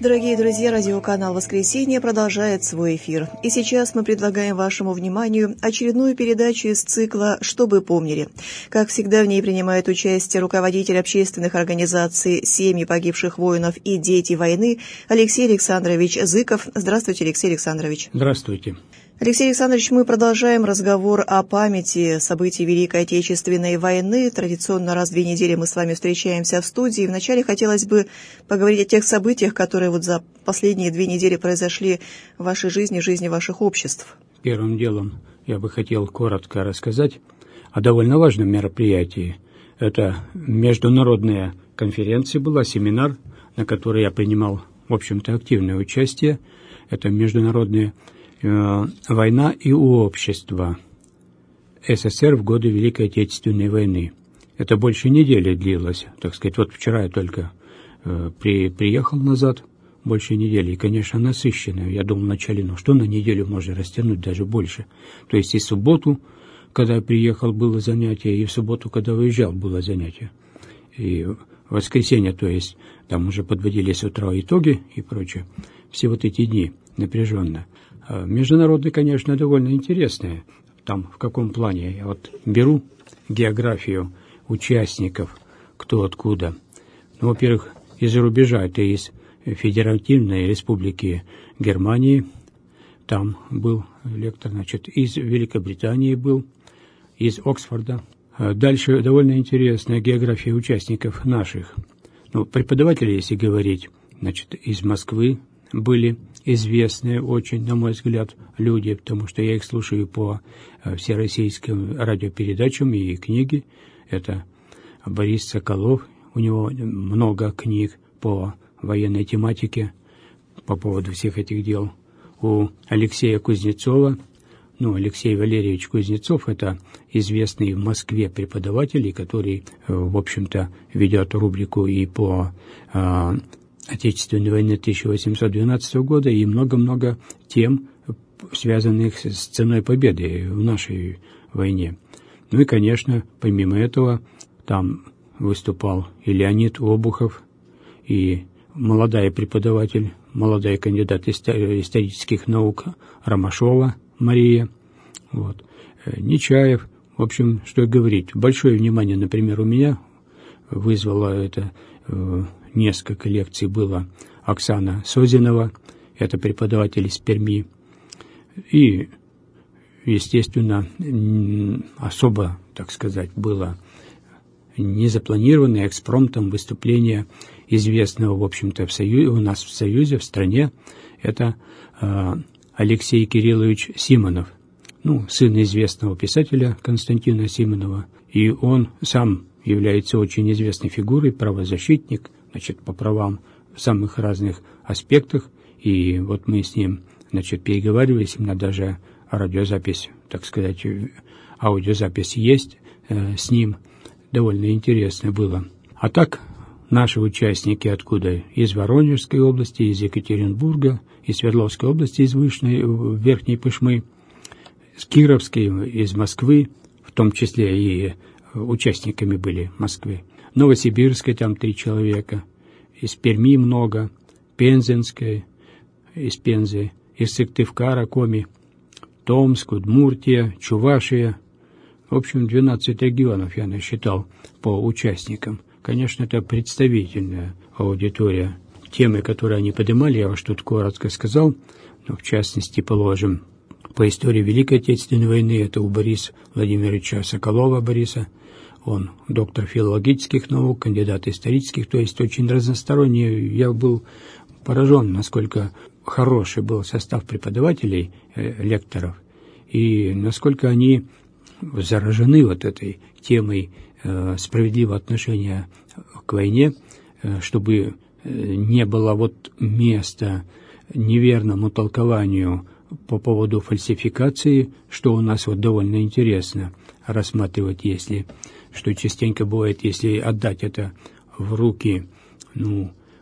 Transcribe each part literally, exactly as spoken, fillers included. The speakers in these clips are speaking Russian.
Дорогие друзья, радиоканал «Воскресенье» продолжает свой эфир. И сейчас мы предлагаем вашему вниманию очередную передачу из цикла «Чтобы помнили». Как всегда, в ней принимает участие руководитель общественных организаций «Семьи погибших воинов» и «Дети войны» Алексей Александрович Зыков. Здравствуйте, Алексей Александрович. Здравствуйте. Алексей Александрович, мы продолжаем разговор о памяти событий Великой Отечественной войны. Традиционно раз в две недели мы с вами встречаемся в студии. Вначале хотелось бы поговорить о тех событиях, которые вот за последние две недели произошли в вашей жизни, в жизни ваших обществ. Первым делом я бы хотел коротко рассказать о довольно важном мероприятии. Это международная конференция была, семинар, на которой я принимал, в общем-то, активное участие. Это международная война и общество СССР в годы Великой Отечественной войны. Это больше недели длилось, так сказать. Вот вчера я только э, при, приехал назад, больше недели, и, конечно, насыщенно. Я думал вначале, ну что на неделю можно растянуть, даже больше. То есть и в субботу, когда я приехал, было занятие, и в субботу, когда выезжал, было занятие. И в воскресенье, то есть там уже подводили с утра итоги и прочее. Все вот эти дни напряженно. Международные, конечно, довольно интересные. Там в каком плане? Я вот беру географию участников, кто откуда. Ну, во-первых, из-за рубежа, это из Федеративной Республики Германии. Там был лектор, значит, из Великобритании был, из Оксфорда. Дальше довольно интересная география участников наших. Ну, преподаватели, если говорить, значит, из Москвы были известные очень, на мой взгляд, люди, потому что я их слушаю по всероссийским радиопередачам и книги. Это Борис Соколов, у него много книг по военной тематике, по поводу всех этих дел. У Алексея Кузнецова, ну, Алексей Валерьевич Кузнецов, это известный в Москве преподаватель, который, в общем-то, ведет рубрику и по Отечественной войны тысяча восемьсот двенадцатого года и много-много тем, связанных с ценой победы в нашей войне. Ну и, конечно, помимо этого, там выступал и Леонид Обухов, и молодая преподаватель, молодая кандидат исторических наук Ромашова Мария, вот, Нечаев. В общем, что говорить, большое внимание, например, у меня вызвало это... Несколько лекций было Оксана Созинова, это преподаватель из Перми. И, естественно, особо, так сказать, было незапланированное экспромтом выступление известного, в общем-то, в Союзе, у нас в Союзе, в стране. Это э, Алексей Кириллович Симонов, ну, сын известного писателя Константина Симонова. И он сам является очень известной фигурой, правозащитник, значит, по правам в самых разных аспектах. И вот мы с ним, значит, переговаривались, у меня даже радиозапись, так сказать, аудиозапись есть э, с ним. Довольно интересно было. А так, наши участники откуда? Из Воронежской области, из Екатеринбурга, из Свердловской области, из Вышной, Верхней Пышмы, из Кировской, из Москвы, в том числе и участниками были Москвы. Новосибирской там три человека, из Перми много, Пензенской, из Пензы, из Сыктывкара, Коми, Томск, Удмуртия, Чувашия. В общем, двенадцать регионов я насчитал по участникам. Конечно, это представительная аудитория. Темы, которые они поднимали, я уж тут коротко сказал, но в частности, положим, по истории Великой Отечественной войны, это у Бориса Владимировича Соколова Бориса. Он доктор филологических наук, кандидат исторических, то есть очень разносторонний. Я был поражен, насколько хороший был состав преподавателей, э, лекторов, и насколько они заражены вот этой темой э, справедливого отношения к войне, э, чтобы э, не было вот места неверному толкованию по поводу фальсификации, что у нас вот довольно интересно рассматривать, если... что частенько бывает, если отдать это в руки, ну,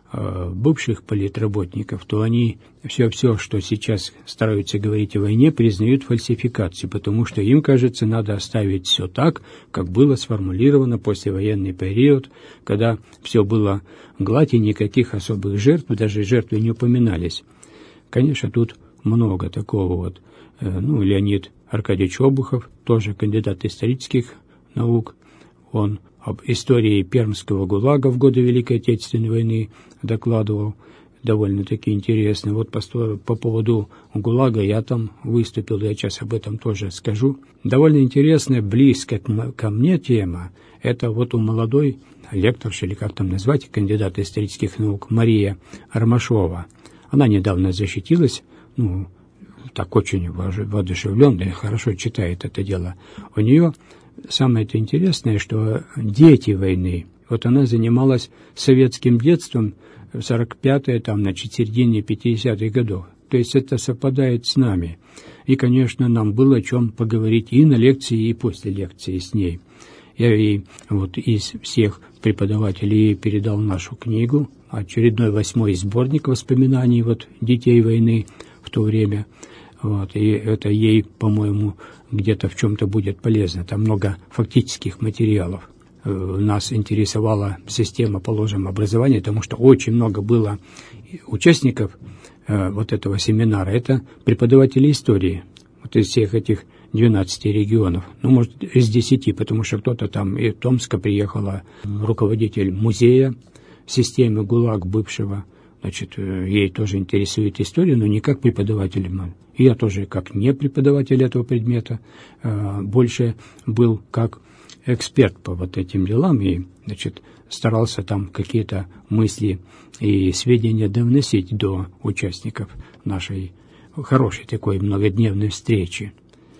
бывших политработников, то они все-все, что сейчас стараются говорить о войне, признают фальсификацией, потому что им кажется, надо оставить все так, как было сформулировано послевоенный период, когда все было гладь и никаких особых жертв, даже жертвы не упоминались. Конечно, тут много такого вот. Ну, Леонид Аркадьевич Обухов, тоже кандидат исторических наук, он об истории Пермского ГУЛАГа в годы Великой Отечественной войны докладывал, довольно-таки интересно. Вот по, по поводу ГУЛАГа я там выступил, я сейчас об этом тоже скажу. Довольно интересная, близкая ко мне тема, это вот у молодой лекторши, или как там назвать, кандидата исторических наук, Мария Ромашова. Она недавно защитилась, ну, так очень воодушевленная, хорошо читает это дело. У нее самое это интересное, что дети войны, вот она занималась советским детством в сорок пятые, там, значит, середине пятидесятых годов. То есть это совпадает с нами. И, конечно, нам было о чем поговорить и на лекции, и после лекции с ней. Я ей вот из всех преподавателей передал нашу книгу, очередной восьмой сборник воспоминаний вот детей войны в то время. Вот, и это ей, по-моему, где-то в чем-то будет полезно. Там много фактических материалов. Нас интересовала система, положим, образования, потому что очень много было участников э, вот этого семинара. Это преподаватели истории вот из всех этих двенадцати регионов. Ну, может, из десяти, потому что кто-то там из Томска приехала, руководитель музея системы ГУЛАГ бывшего. Значит, ей тоже интересует история, но не как преподаватель. И я тоже, как не преподаватель этого предмета, э, больше был как эксперт по вот этим делам и, значит, старался там какие-то мысли и сведения довносить до участников нашей хорошей такой многодневной встречи.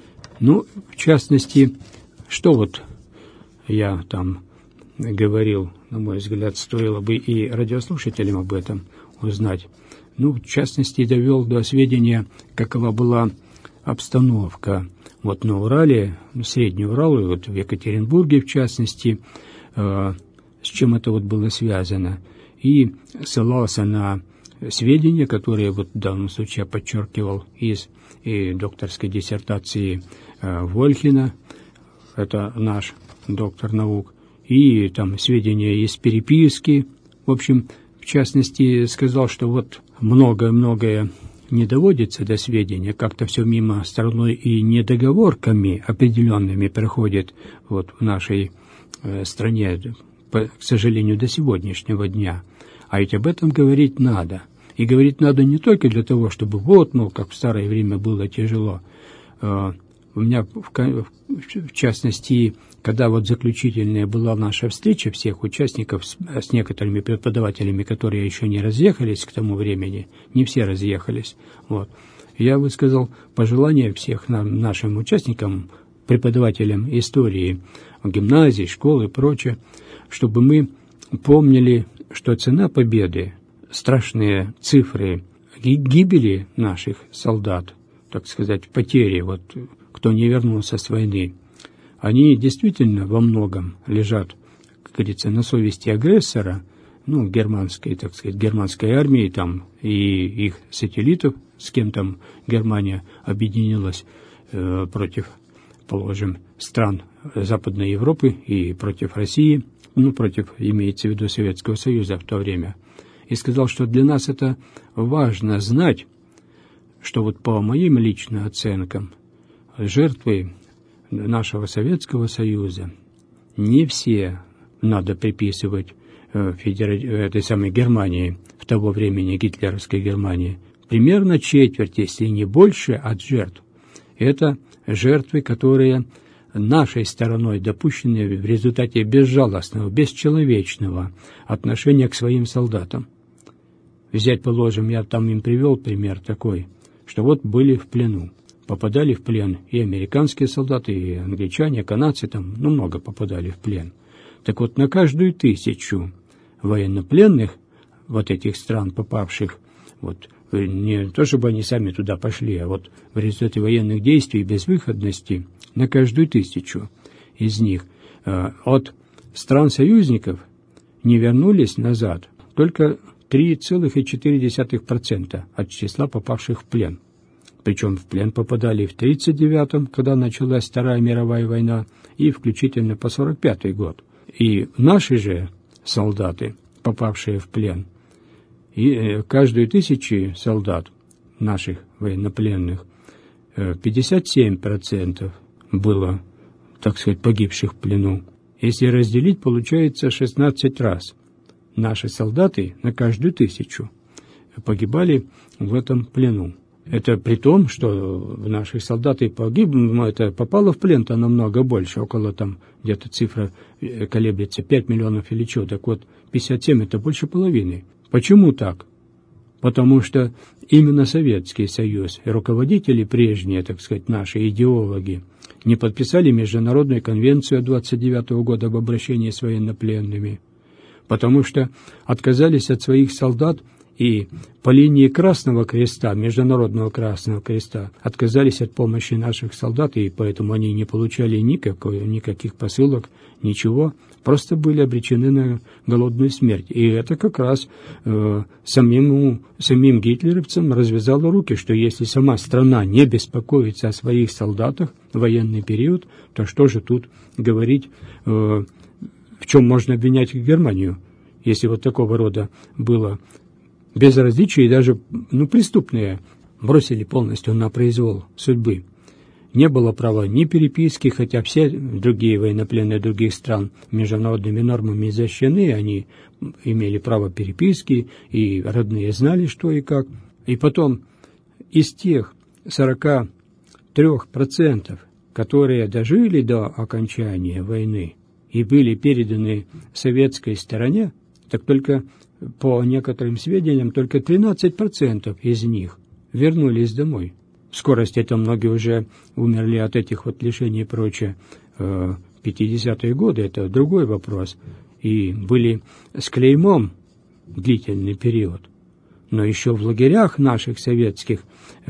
Ну, в частности, что вот я там говорил, на мой взгляд, стоило бы и радиослушателям об этом узнать. Ну, в частности, довел до сведения, какова была обстановка вот на Урале, Средний Урал, и вот в Екатеринбурге, в частности, э, с чем это вот было связано. И ссылался на сведения, которые вот в данном случае я подчеркивал из и докторской диссертации э, Вольхина, это наш доктор наук, и там сведения из переписки. В общем, в частности, сказал, что вот многое-многое не доводится до сведения, как-то все мимо стороной и недоговорками определенными проходит вот в нашей э, стране, по, к сожалению, до сегодняшнего дня. А ведь об этом говорить надо. И говорить надо не только для того, чтобы вот, ну, как в старое время было тяжело. Э, у меня, в, в, в частности, когда вот заключительная была наша встреча всех участников с, с некоторыми преподавателями, которые еще не разъехались к тому времени, не все разъехались, вот, я высказал пожелание всех нам, нашим участникам, преподавателям истории, гимназий, школ и прочее, чтобы мы помнили, что цена победы, страшные цифры гибели наших солдат, так сказать, потери, вот, кто не вернулся с войны, они действительно во многом лежат, как говорится, на совести агрессора, ну, германской, так сказать, германской армии там и их сателлитов, с кем там Германия объединилась э, против, положим, стран Западной Европы и против России, ну, против, имеется в виду, Советского Союза в то время. И сказал, что для нас это важно знать, что вот по моим личным оценкам жертвы нашего Советского Союза не все надо приписывать э, федера... этой самой Германии, в того времени гитлеровской Германии. Примерно четверть, если не больше, от жертв. Это жертвы, которые нашей стороной допущены в результате безжалостного, бесчеловечного отношения к своим солдатам. Взять, положим, я там им привел пример такой, что вот были в плену. Попадали в плен и американские солдаты, и англичане, канадцы, там, ну, много попадали в плен. Так вот, на каждую тысячу военнопленных вот этих стран, попавших, вот, не то чтобы они сами туда пошли, а вот в результате военных действий и безвыходности, на каждую тысячу из них э, от стран-союзников не вернулись назад только три целых четыре десятых процента от числа попавших в плен. Причем в плен попадали и в тридцать девятом, когда началась Вторая мировая война, и включительно по сорок пятый год. И наши же солдаты, попавшие в плен, и каждую тысячу солдат, наших военнопленных, пятьдесят семь процентов было, так сказать, погибших в плену. Если разделить, получается шестнадцать раз. Наши солдаты на каждую тысячу погибали в этом плену. Это при том, что наших солдат и погиб, ну, это попало в плен-то намного больше, около там где-то цифра колеблется пять миллионов или что. Так вот, пятьдесят семь это больше половины. Почему так? Потому что именно Советский Союз и руководители прежние, так сказать, наши идеологи, не подписали Международную конвенцию двадцать девятого года об обращении с военнопленными, потому что отказались от своих солдат и по линии Красного Креста, Международного Красного Креста, отказались от помощи наших солдат, и поэтому они не получали никакой, никаких посылок, ничего, просто были обречены на голодную смерть. И это как раз э, самим, самим гитлеровцам развязало руки, что если сама страна не беспокоится о своих солдатах в военный период, то что же тут говорить, э, в чем можно обвинять Германию, если вот такого рода было безразличие, и даже ну, преступные бросили полностью на произвол судьбы. Не было права ни переписки, хотя все другие военнопленные других стран международными нормами защищены, они имели право переписки, и родные знали, что и как. И потом из тех сорока трёх процентов, которые дожили до окончания войны и были переданы советской стороне, так только по некоторым сведениям, только тринадцать процентов из них вернулись домой. В скорости это многие уже умерли от этих вот лишений и прочее. пятидесятые годы – это другой вопрос. И были с клеймом длительный период. Но еще в лагерях наших советских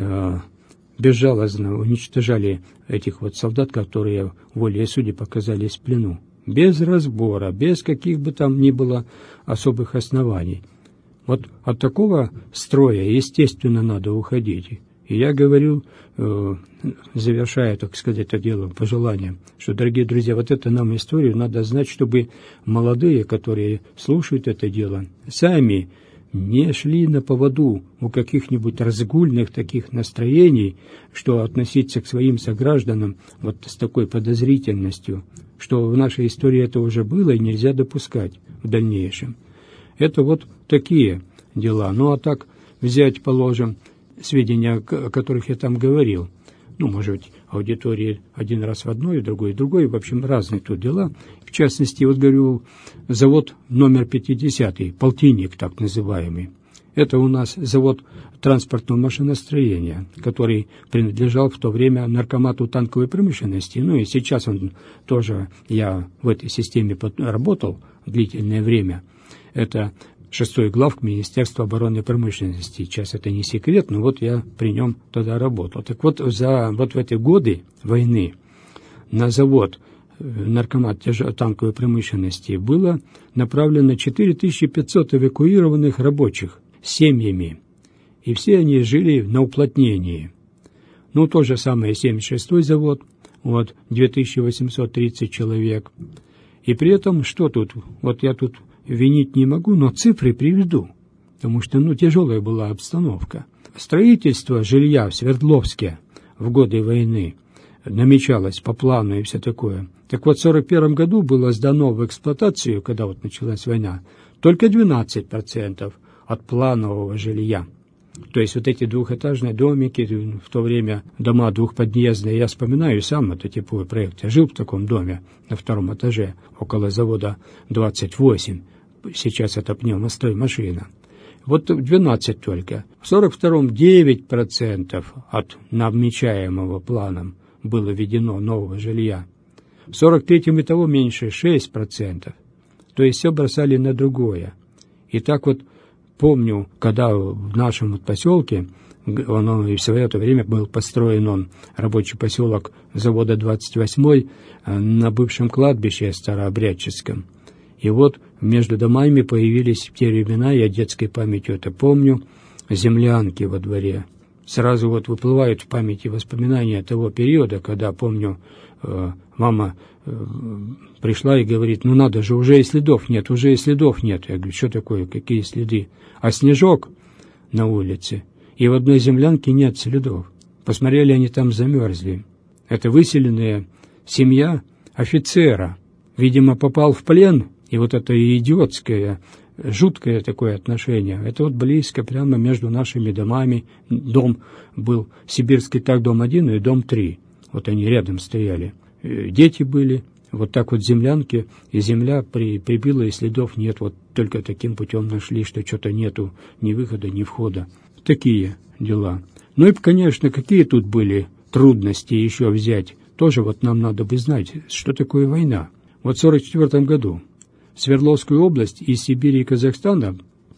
безжалостно уничтожали этих вот солдат, которые волей судеб оказались в плену. Без разбора, без каких бы там ни было особых оснований. Вот от такого строя, естественно, надо уходить. И я говорю, э, завершая, так сказать, это дело пожеланием, что, дорогие друзья, вот это нам историю надо знать, чтобы молодые, которые слушают это дело, сами не шли на поводу у каких-нибудь разгульных таких настроений, что относиться к своим согражданам вот с такой подозрительностью, что в нашей истории это уже было и нельзя допускать в дальнейшем. Это вот такие дела. Ну, а так взять, положим, сведения, о которых я там говорил, ну, может быть, аудитории один раз в одной, другой в другой, в общем, разные тут дела. В частности, вот говорю, завод номер пятидесятый, полтинник так называемый. Это у нас завод транспортного машиностроения, который принадлежал в то время наркомату танковой промышленности. Ну и сейчас он тоже, я в этой системе работал длительное время. Это шестой главк Министерства обороны и промышленности. Сейчас это не секрет, но вот я при нем тогда работал. Так вот, за, вот в эти годы войны на завод наркомат танковой промышленности было направлено четыре тысячи пятьсот эвакуированных рабочих с семьями. И все они жили на уплотнении. Ну, то же самое семьдесят шестой завод, вот, две тысячи восемьсот тридцать человек. И при этом, что тут, вот я тут винить не могу, но цифры приведу, потому что, ну, тяжелая была обстановка. Строительство жилья в Свердловске в годы войны намечалось по плану и все такое. Так вот, в сорок первом году было сдано в эксплуатацию, когда вот началась война, только двенадцать процентов от планового жилья. То есть вот эти двухэтажные домики, в то время дома двухподъездные, я вспоминаю сам это типовой проект. Я жил в таком доме на втором этаже, около завода двадцать восемь. Сейчас это пневмостроймашина. Вот двенадцать только. В сорок втором девять процентов от намечаемого планом было введено нового жилья. В сорок третьем и того меньше, шесть процентов. То есть все бросали на другое. И так вот помню, когда в нашем вот поселке, он, он и в свое это время был построен он, рабочий поселок завода двадцать восьмой на бывшем кладбище старообрядческом. И вот между домами появились в те времена, я детской памятью это помню, землянки во дворе. Сразу вот выплывают в памяти воспоминания того периода, когда, помню, мама пришла и говорит: ну надо же, уже и следов нет, уже и следов нет. Я говорю: что такое, какие следы? А снежок на улице, и в одной землянке нет следов. Посмотрели, они там замерзли. Это выселенная семья офицера. Видимо, попал в плен, и вот это идиотское, жуткое такое отношение. Это вот близко, прямо между нашими домами. Дом был сибирский так, дом один и дом три. Вот они рядом стояли. Дети были, вот так вот землянки, и земля при, прибила, и следов нет. Вот только таким путем нашли, что что-то нету ни выхода, ни входа. Такие дела. Ну и, конечно, какие тут были трудности еще взять. Тоже вот нам надо бы знать, что такое война. Вот в сорок четвёртом году в Свердловскую область из Сибири и Казахстана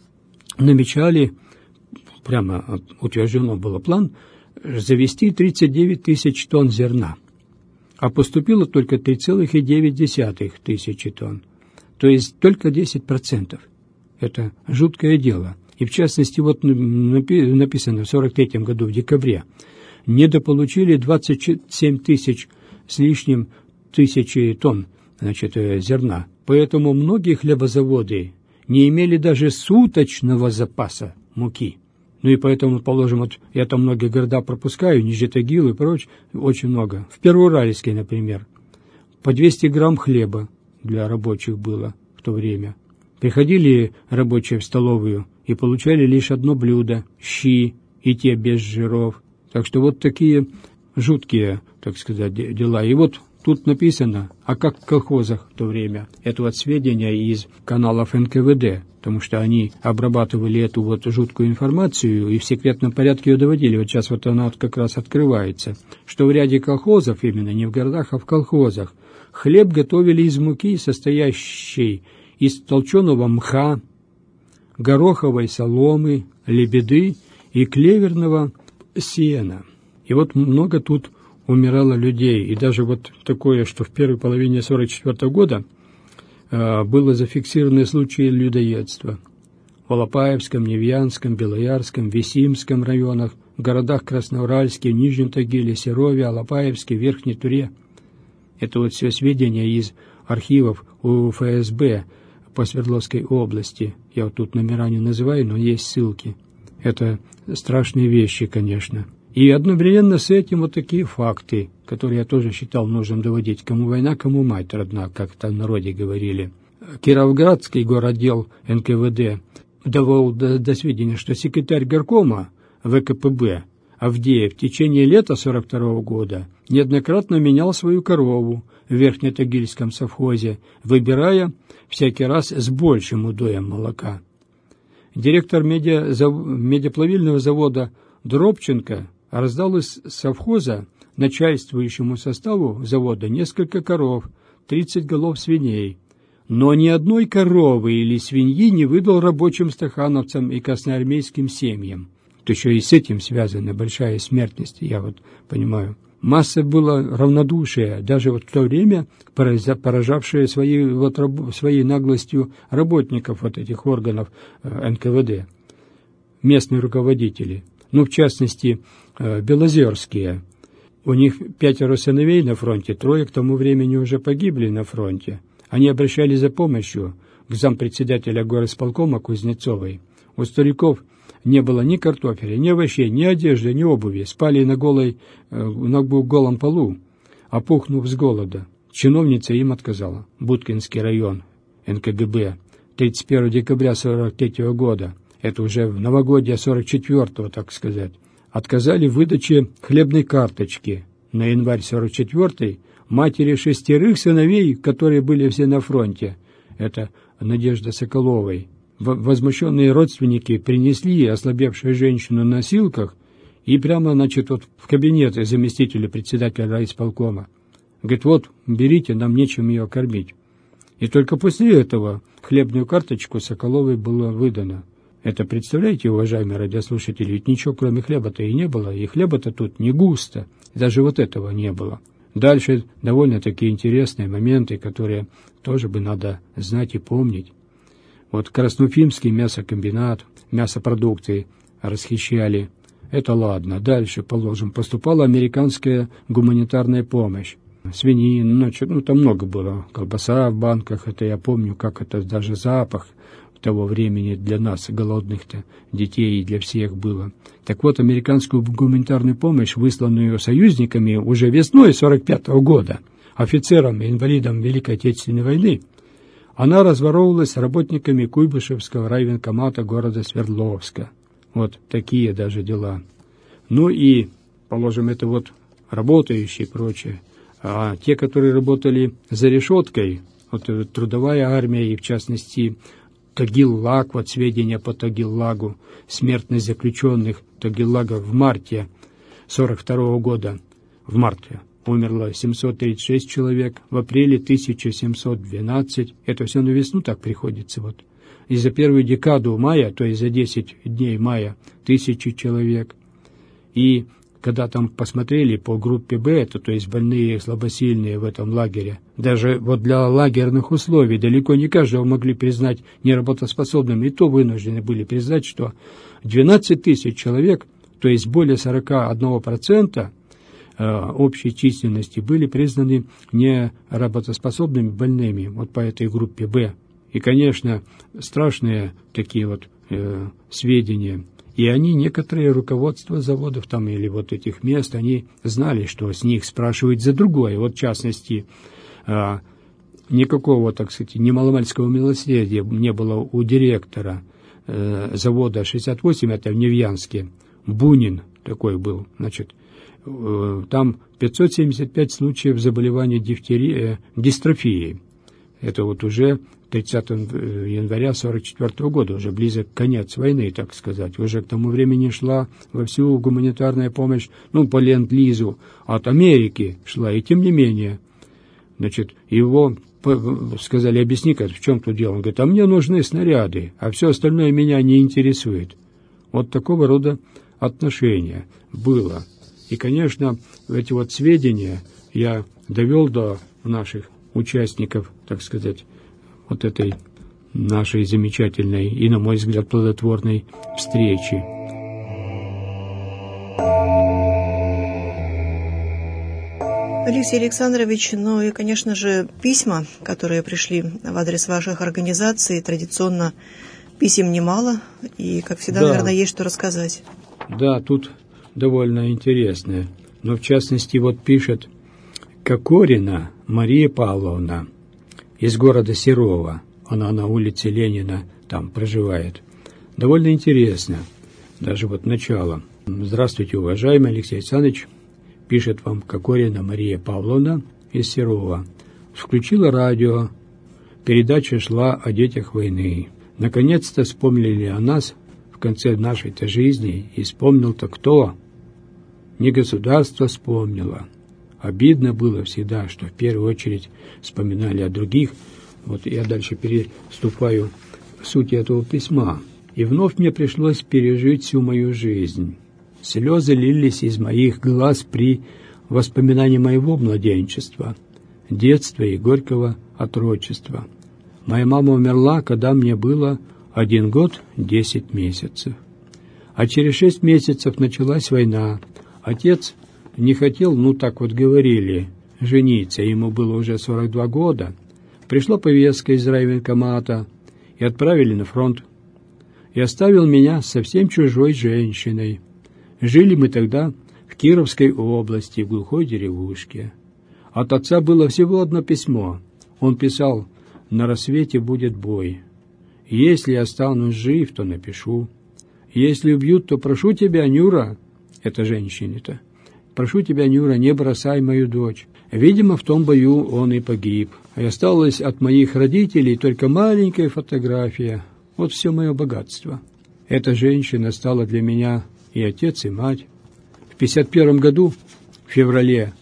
намечали, прямо утверждено было план, завести тридцать девять тысяч тонн зерна. А поступило только три целых девять десятых тысячи тонн. То есть только десять процентов. Это жуткое дело. И в частности, вот написано в сорок третьем году, в декабре, недополучили двадцать семь тысяч с лишним тысячи тонн, значит, зерна. Поэтому многие хлебозаводы не имели даже суточного запаса муки. Ну и поэтому, положим, вот я там многие города пропускаю, Нижний Тагил и прочее, очень много. В Первоуральске, например, по двести грамм хлеба для рабочих было в то время. Приходили рабочие в столовую и получали лишь одно блюдо – щи, и те без жиров. Так что вот такие жуткие, так сказать, дела. И вот тут написано, а как в колхозах в то время. Это вот сведения из каналов эн ка вэ дэ, потому что они обрабатывали эту вот жуткую информацию и в секретном порядке ее доводили. Вот сейчас вот она вот как раз открывается, что в ряде колхозов, именно не в городах, а в колхозах, хлеб готовили из муки, состоящей из толченого мха, гороховой соломы, лебеды и клеверного сена. И вот много тут умирало людей. И даже вот такое, что в первой половине сорок четвёртого года э, было зафиксированы случаи людоедства. В Алапаевском, Невьянском, Белоярском, Весимском районах, в городах Красноуральске, Нижнем Тагиле, Серове, Алапаевске, Верхней Туре. Это вот все сведения из архивов у эф эс бэ по Свердловской области. Я вот тут номера не называю, но есть ссылки. Это страшные вещи, конечно. И одновременно с этим вот такие факты, которые я тоже считал нужным доводить. Кому война, кому мать родна, как там в народе говорили. Кировградский городдел эн ка вэ дэ довел до, до сведения, что секретарь горкома вэ ка пэ бэ Авдеев в течение лета сорок второго года неоднократно менял свою корову в Верхнетагильском совхозе, выбирая всякий раз с большим удоем молока. Директор медиа, медиаплавильного завода Дробченко раздал из совхоза начальствующему составу завода несколько коров, тридцать голов свиней, но ни одной коровы или свиньи не выдал рабочим стахановцам и красноармейским семьям. То еще и с этим связана большая смертность, я вот понимаю. Масса была равнодушия, даже вот в то время поражавшая своей, вот, своей наглостью работников вот этих органов эн ка вэ дэ, местные руководители. Ну, в частности, белозерские. У них пятеро сыновей на фронте, трое к тому времени уже погибли на фронте. Они обращались за помощью к зампредседателя горосполкома Кузнецовой. У стариков не было ни картофеля, ни овощей, ни одежды, ни обуви. Спали на, голой, на голом полу, опухнув с голода. Чиновница им отказала. Будкинский район, эн ка гэ бэ, тридцать первого декабря сорок третьего года. Это уже в новогодье сорок четвёртого, так сказать. Отказали в выдаче хлебной карточки на январь сорок четвёртый матери шестерых сыновей, которые были все на фронте. Это Надежда Соколовой. Возмущенные родственники принесли ослабевшую женщину на носилках и прямо, значит, вот в кабинет заместителя председателя райисполкома. Говорит, вот, берите, нам нечем ее кормить. И только после этого хлебную карточку Соколовой было выдано. Это, представляете, уважаемые радиослушатели, ведь ничего кроме хлеба-то и не было, и хлеба-то тут не густо, даже вот этого не было. Дальше довольно такие интересные моменты, которые тоже бы надо знать и помнить. Вот Красноуфимский мясокомбинат, мясопродукты расхищали. Это ладно. Дальше, положим, поступала американская гуманитарная помощь. Свинина, ну, ну там много было. Колбаса в банках, это я помню, как это даже запах того времени для нас, голодных-то детей, и для всех было. Так вот, американскую гуманитарную помощь, высланную союзниками уже весной сорок пятого года, офицерам и инвалидам Великой Отечественной войны, она разворовывалась работниками Куйбышевского райвоенкомата города Свердловска. Вот такие даже дела. Ну и, положим, это вот работающие и прочее. А те, которые работали за решеткой, вот трудовая армия и, в частности, Тагил-Лаг, вот сведения по Тагил-Лагу, смертность заключенных Тагил-Лага в марте сорок второго года, в марте умерло семьсот тридцать шесть человек, в апреле тысяча семьсот двенадцать, это все на весну так приходится, вот. И за первую декаду мая, то есть за десять дней мая, тысячи человек. И когда там посмотрели по группе Б, это, то есть больные слабосильные в этом лагере, даже вот для лагерных условий далеко не каждого могли признать неработоспособным, и то вынуждены были признать, что двенадцать тысяч человек, то есть более сорок один процент общей численности, были признаны неработоспособными больными вот по этой группе Б. И, конечно, страшные такие вот э, сведения. И они, некоторые руководства заводов там или вот этих мест, они знали, что с них спрашивают за другое. Вот в частности, э, никакого, так сказать, ни маломальского милосердия не было у директора э, завода шестьдесят восемь, это в Невьянске, Бунин такой был, значит, э, там пятьсот семьдесят пять случаев заболевания дифтерией, э, дистрофией. Это вот уже тридцатого января сорок четвёртого года, уже близок конец войны, так сказать. Уже к тому времени шла вовсю гуманитарная помощь, ну, по ленд-лизу от Америки шла, и тем не менее. Значит, его сказали, объясни-ка, в чем тут дело? Он говорит, а мне нужны снаряды, а все остальное меня не интересует. Вот такого рода отношения было. И, конечно, эти вот сведения я довел до наших участников, так сказать, вот этой нашей замечательной и, на мой взгляд, плодотворной встречи. Алексей Александрович, ну и, конечно же, письма, которые пришли в адрес ваших организаций, традиционно писем немало, и, как всегда, да, наверное, есть что рассказать. Да, тут довольно интересное. Но, в частности, вот пишет Кокорина Мария Павловна из города Серова. Она на улице Ленина там проживает. Довольно интересно. Даже вот начало. Здравствуйте, уважаемый Алексей Александрович. Пишет вам Кокорина Мария Павловна из Серова. Включила радио. Передача шла о детях войны. Наконец-то вспомнили о нас в конце нашей-то жизни. И вспомнил-то кто? Не государство вспомнило. Обидно было всегда, что в первую очередь вспоминали о других. Вот я дальше переступаю к сути этого письма. И вновь мне пришлось пережить всю мою жизнь. Слезы лились из моих глаз при воспоминании моего младенчества, детства и горького отрочества. Моя мама умерла, когда мне было один год десять месяцев. А через шесть месяцев началась война. Отец не хотел, ну так вот говорили, жениться, ему было уже сорок два года. Пришла повестка из райвоенкомата и отправили на фронт. И оставил меня совсем чужой женщиной. Жили мы тогда в Кировской области, в глухой деревушке. От отца было всего одно письмо. Он писал: «На рассвете будет бой. Если останусь жив, то напишу. Если убьют, то прошу тебя, Нюра», это женщине-то, «прошу тебя, Нюра, не бросай мою дочь». Видимо, в том бою он и погиб. И осталась от моих родителей только маленькая фотография. Вот все мое богатство. Эта женщина стала для меня и отец, и мать. В пятьдесят первом году, в феврале,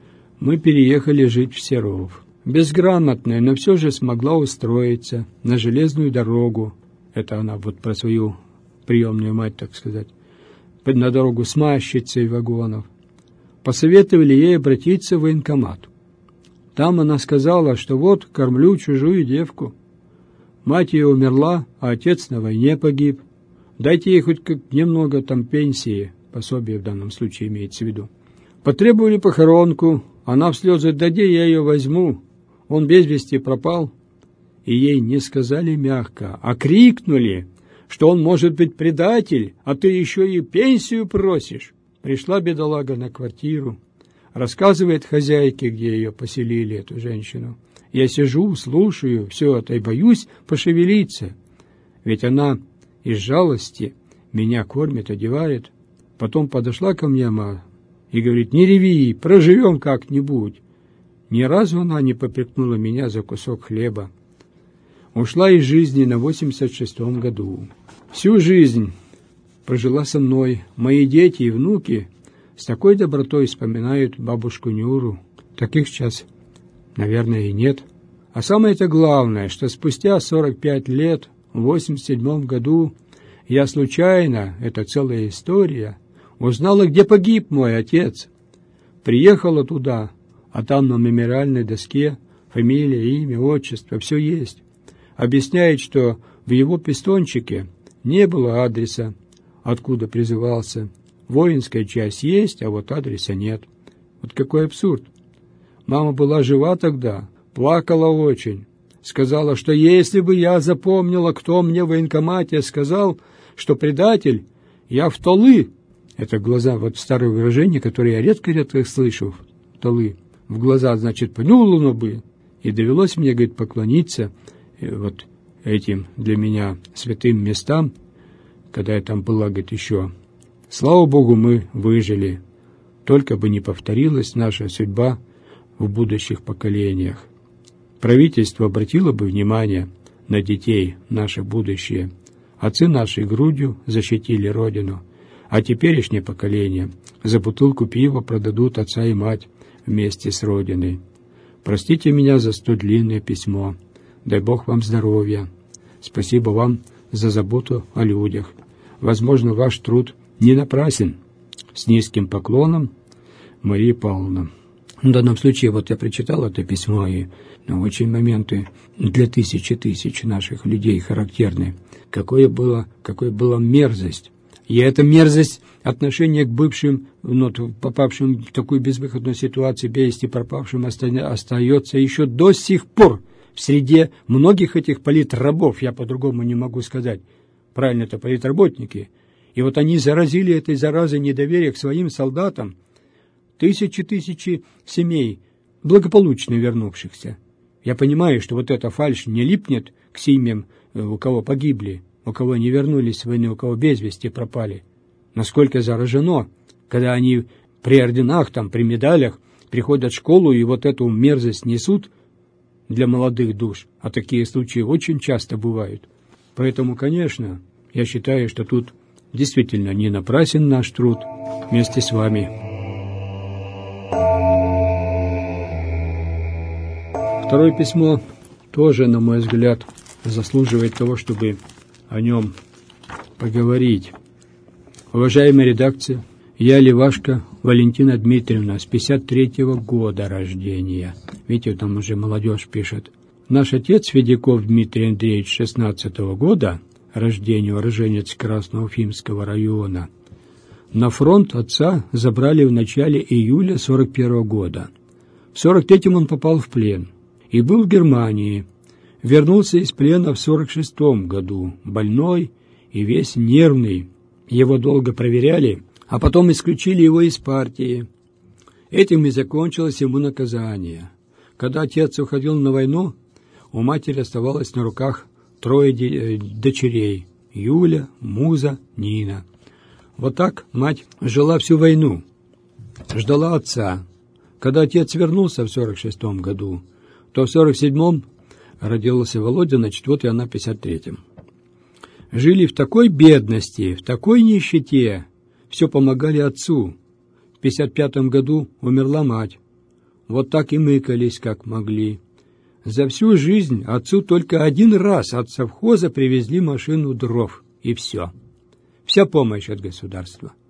мы переехали жить в Серов. Безграмотная, но все же смогла устроиться на железную дорогу. Это она вот про свою приемную мать, так сказать. На дорогу смазчицей вагонов. посоветовали ей обратиться в военкомат. Там она сказала, что вот кормлю чужую девку. Мать ее умерла, а отец на войне погиб. Дайте ей хоть как немного там пенсии, пособие в данном случае имеется в виду. Потребовали похоронку, она в слезы: да где я ее возьму? Он без вести пропал. И ей не сказали мягко, а крикнули, что он может быть предатель, а ты еще и пенсию просишь. Пришла бедолага на квартиру, рассказывает хозяйке, где ее поселили, эту женщину. Я сижу, слушаю все это и боюсь пошевелиться, ведь она из жалости меня кормит, одевает. Потом подошла ко мне мама и говорит: не реви, проживем как-нибудь. Ни разу она не попрекнула меня за кусок хлеба. Ушла из жизни на восемьдесят шестом году. Всю жизнь прожила со мной. Мои дети и внуки с такой добротой вспоминают бабушку Нюру. Таких сейчас, наверное, и нет. А самое-то главное, что спустя сорок пять лет, в восемьдесят седьмом году, я случайно, это целая история, узнала, где погиб мой отец. Приехала туда, а там на мемориальной доске фамилия, имя, отчество, все есть. Объясняет, что в его пистончике не было адреса, откуда призывался. Воинская часть есть, а вот адреса нет. Вот какой абсурд. Мама была жива тогда, плакала очень. Сказала, что если бы я запомнила, кто мне в военкомате сказал, что предатель, я в толы. Это глаза, вот старое выражение, которое я редко-редко слышу. В толы. В глаза, значит, понуло бы. И довелось мне, говорит, поклониться вот этим для меня святым местам, когда я там была, говорит, еще. Слава Богу, мы выжили. Только бы не повторилась наша судьба в будущих поколениях. Правительство обратило бы внимание на детей, наше будущее. Отцы наши грудью защитили Родину, а теперешнее поколение за бутылку пива продадут отца и мать вместе с Родиной. Простите меня за столь длинное письмо. Дай Бог вам здоровья. Спасибо вам за заботу о людях. Возможно, ваш труд не напрасен. С низким поклоном, Мария Павловна. В данном случае, вот я прочитал это письмо, и ну, очень моменты для тысячи тысяч наших людей характерны. Какое было, какое была мерзость. И эта мерзость отношения к бывшим, ну, попавшим в такую безвыходную ситуацию, без вести пропавшим, остается еще до сих пор в среде многих этих политрабов, я по-другому не могу сказать. Правильно, это политработники. И вот они заразили этой заразой недоверия к своим солдатам. Тысячи-тысячи семей, благополучно вернувшихся. Я понимаю, что вот эта фальшь не липнет к семьям, у кого погибли, у кого не вернулись с войны, у кого без вести пропали. Насколько заражено, когда они при орденах, там, при медалях приходят в школу и вот эту мерзость несут для молодых душ. А такие случаи очень часто бывают. Поэтому, конечно, я считаю, что тут действительно не напрасен наш труд вместе с вами. Второе письмо тоже, на мой взгляд, заслуживает того, чтобы о нем поговорить. Уважаемая редакция, я Левашко Валентина Дмитриевна, с пятьдесят третьего года рождения. Видите, там уже молодежь пишет. Наш отец Федяков Дмитрий Андреевич, шестнадцатого года рождения, уроженец Красноуфимского района. На фронт отца забрали в начале июля сорок первого года. В сорок третьем он попал в плен и был в Германии. Вернулся из плена в сорок шестом году, больной и весь нервный. Его долго проверяли, а потом исключили его из партии. Этим и закончилось ему наказание. Когда отец уходил на войну, у матери оставалось на руках трое дочерей – Юля, Муза, Нина. Вот так мать жила всю войну, ждала отца. Когда отец вернулся в сорок шестом году, то в сорок седьмом родился Володя, значит, вот и она в пятьдесят третьем. Жили в такой бедности, в такой нищете, все помогали отцу. В пятьдесят пятом году умерла мать. Вот так и мыкались, как могли. За всю жизнь отцу только один раз от совхоза привезли машину дров, и все. Вся помощь от государства.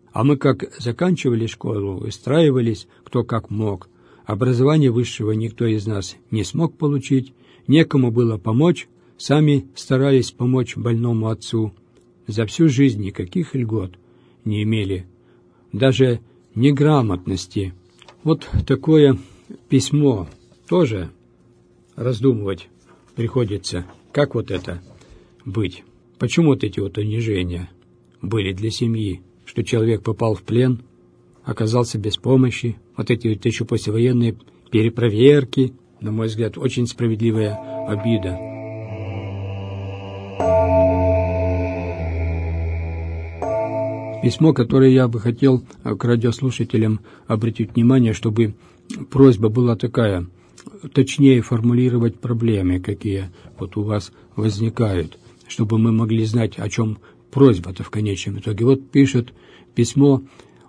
А мы как заканчивали школу, устраивались кто как мог. Образования высшего никто из нас не смог получить, некому было помочь, сами старались помочь больному отцу. За всю жизнь никаких льгот не имели, даже неграмотности. Вот такое письмо тоже раздумывать приходится. Как вот это быть? Почему вот эти вот унижения были для семьи? Что человек попал в плен, оказался без помощи. Вот эти вот еще послевоенные перепроверки, на мой взгляд, очень справедливая обида. Письмо, которое я бы хотел к радиослушателям обратить внимание, чтобы просьба была такая, точнее формулировать проблемы, какие вот у вас возникают, чтобы мы могли знать, о чем просьба-то в конечном итоге. Вот пишет письмо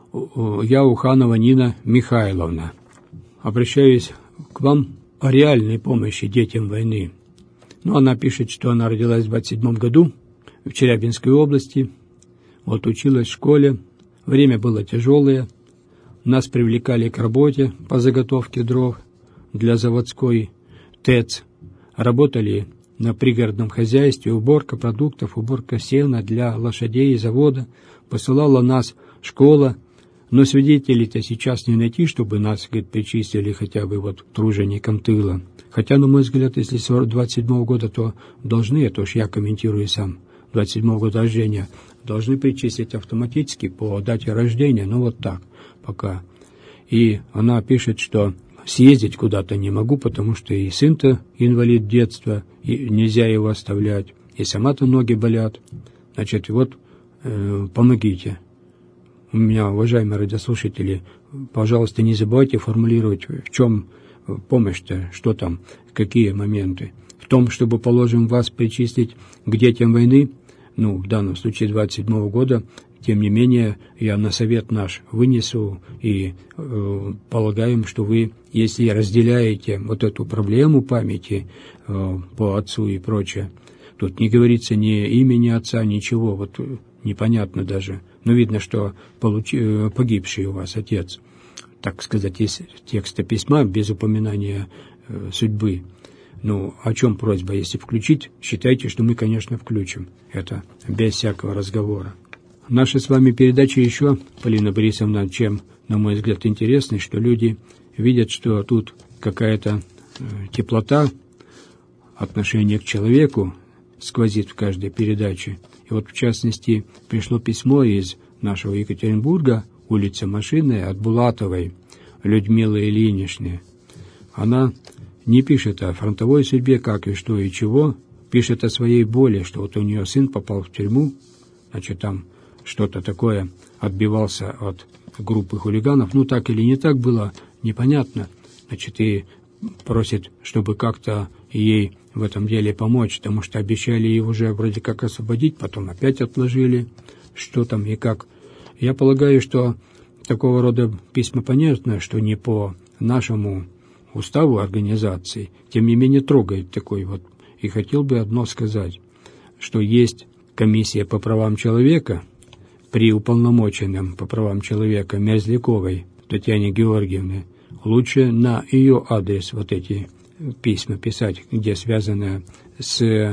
я, Уханова Нина Михайловна. Обращаюсь к вам о реальной помощи детям войны. Ну, она пишет, что она родилась в двадцать седьмом году в Челябинской области. Вот училась в школе. Время было тяжелое. Нас привлекали к работе по заготовке дров для заводской ТЭЦ. Работали на пригородном хозяйстве, уборка продуктов, уборка сена для лошадей и завода. Посылала нас школа, но свидетелей-то сейчас не найти, чтобы нас, говорит, причислили хотя бы вот труженикам тыла. Хотя, на мой взгляд, если с двадцать седьмого года, то должны, это уж я комментирую сам, двадцать седьмого года рождения, должны причислить автоматически по дате рождения, ну вот так пока. И она пишет, что съездить куда-то не могу, потому что и сын-то инвалид детства, и нельзя его оставлять, и сама-то ноги болят. Значит, вот э, помогите. У меня, уважаемые радиослушатели, пожалуйста, не забывайте формулировать, в чем помощь-то, что там, какие моменты. В том, чтобы, положим, вас причислить к детям войны, ну, в данном случае двадцать седьмого года, тем не менее, я на совет наш вынесу и э, полагаем, что вы, если разделяете вот эту проблему памяти э, по отцу и прочее, тут не говорится ни имени отца, ничего, вот непонятно даже, но видно, что получ... погибший у вас отец, так сказать, из текста письма, без упоминания э, судьбы. Ну, о чем просьба? Если включить, считайте, что мы, конечно, включим это без всякого разговора. Наша с вами передача еще, Полина Борисовна, чем, на мой взгляд, интересна, что люди видят, что тут какая-то э, теплота, отношение к человеку сквозит в каждой передаче. И вот, в частности, пришло письмо из нашего Екатеринбурга, улица Машинная, от Булатовой Людмилы Ильиничны. Она не пишет о фронтовой судьбе, как и что и чего, пишет о своей боли, что вот у нее сын попал в тюрьму, значит, там что-то такое, отбивался от группы хулиганов. Ну, так или не так было, непонятно. Значит, и просит, чтобы как-то ей в этом деле помочь, потому что обещали ей уже вроде как освободить, потом опять отложили, что там и как. Я полагаю, что такого рода письма понятно, что не по нашему уставу организации, тем не менее трогает такой вот. И хотел бы одно сказать, что есть комиссия по правам человека при уполномоченном по правам человека Мерзляковой Татьяне Георгиевне. Лучше на ее адрес вот эти письма писать, где связано с,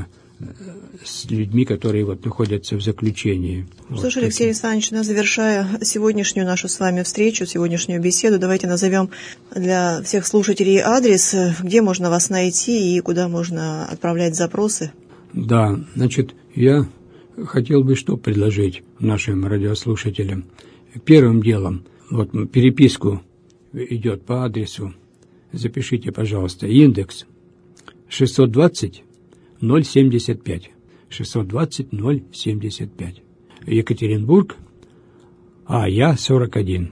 с людьми, которые вот находятся в заключении. Слушай, вот Алексей Александрович, ну, завершая сегодняшнюю нашу с вами встречу, сегодняшнюю беседу, давайте назовем для всех слушателей адрес, где можно вас найти и куда можно отправлять запросы. Да, значит, я хотел бы что предложить нашим радиослушателям. Первым делом, вот переписку идет по адресу, запишите, пожалуйста, индекс шестьсот двадцать ноль семьдесят пять. шестьсот двадцать ноль семьдесят пять. Екатеринбург, а я сорок один.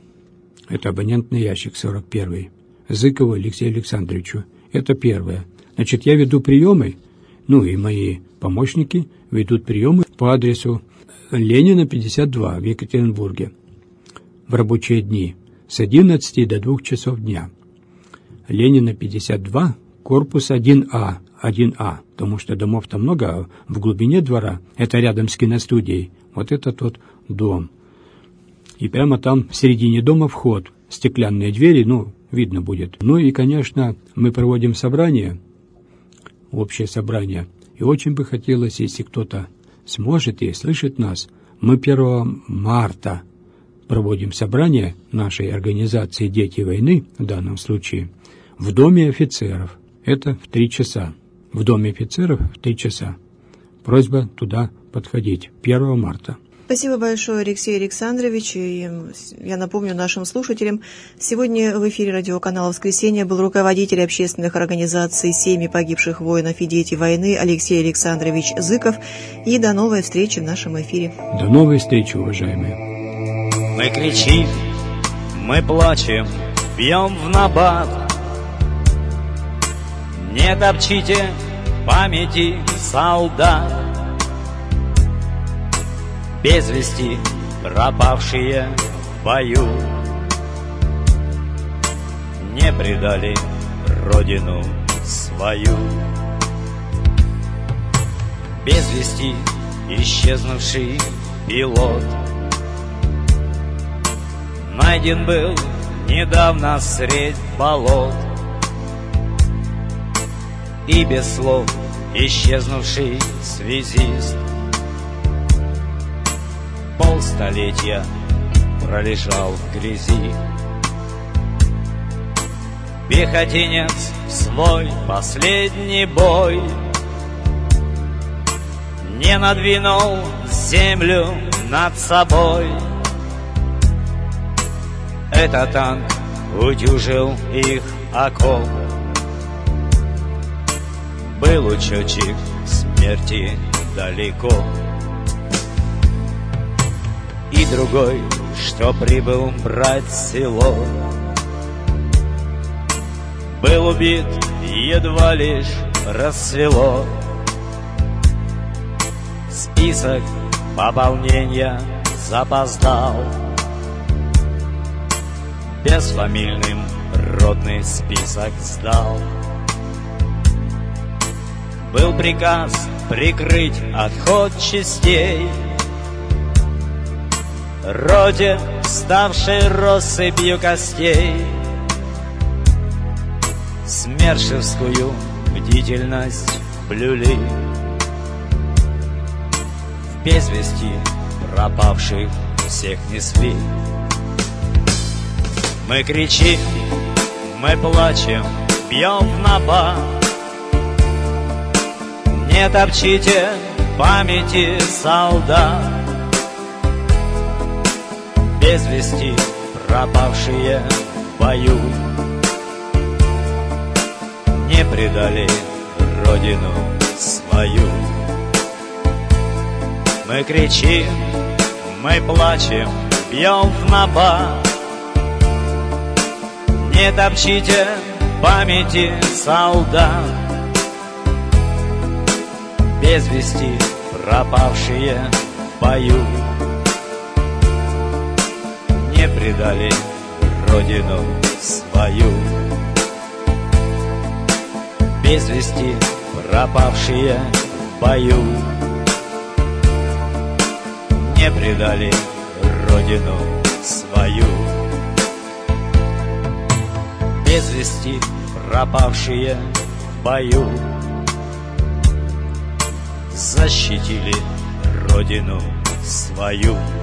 Это абонентный ящик сорок первый. Зыкову Алексею Александровичу. Это первое. Значит, я веду приемы, ну и мои помощники ведут приемы по адресу Ленина, пятьдесят два в Екатеринбурге в рабочие дни с одиннадцати до двух часов дня. Ленина, пятьдесят два, корпус один А, один А, потому что домов-то много, а в глубине двора, это рядом с киностудией, вот этот вот дом. И прямо там в середине дома вход, стеклянные двери, ну, видно будет. Ну и, конечно, мы проводим собрание, общее собрание. И очень бы хотелось, если кто-то сможет и слышит нас, мы первого марта проводим собрание нашей организации «Дети войны», в данном случае, в Доме офицеров. Это в три часа. В Доме офицеров в три часа. Просьба туда подходить первого марта. Спасибо большое, Алексей Александрович. И я напомню нашим слушателям, сегодня в эфире радиоканала «Воскресенье» был руководитель общественных организаций «Семьи погибших воинов и дети войны» Алексей Александрович Зыков. И до новой встречи в нашем эфире. До новой встречи, уважаемые. Мы кричим, мы плачем, бьем в набат. Не топчите памяти солдат. Без вести пропавшие в бою не предали родину свою. Без вести исчезнувший пилот найден был недавно средь болот. И без слов исчезнувший связист полстолетия пролежал в грязи. Пехотинец в свой последний бой не надвинул землю над собой. Этот танк утюжил их окоп. Был учетчик смерти далеко. И другой, что прибыл брать село, был убит, едва лишь рассвело. Список пополнения запоздал. Безфамильным ротный список сдал. Был приказ прикрыть отход частей роте, ставшей россыпью костей. Смершевскую бдительность блюли. В без вести пропавших всех несли. Мы кричим, мы плачем, бьем в набат. Не топчите памяти солдат. Без вести пропавшие в бою не предали родину свою. Мы кричим, мы плачем, бьем в набат. Не топчите памяти солдат. Без вести пропавшие в бою не предали родину свою. Без вести пропавшие в бою не предали родину свою. Без вести пропавшие в бою защитили родину свою.